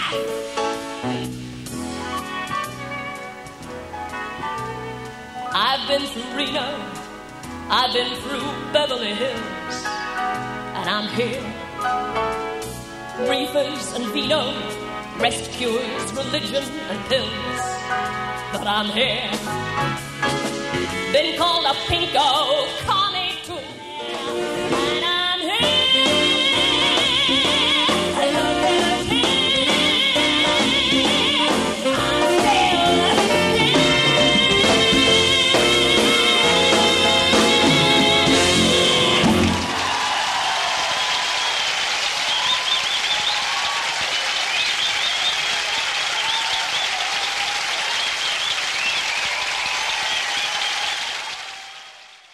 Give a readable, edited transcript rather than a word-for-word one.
I've been through Reno, I've been through Beverly Hills, and I'm here. Reefers and vino, rest cures, religion and pills, but I'm here. Been called a pinko,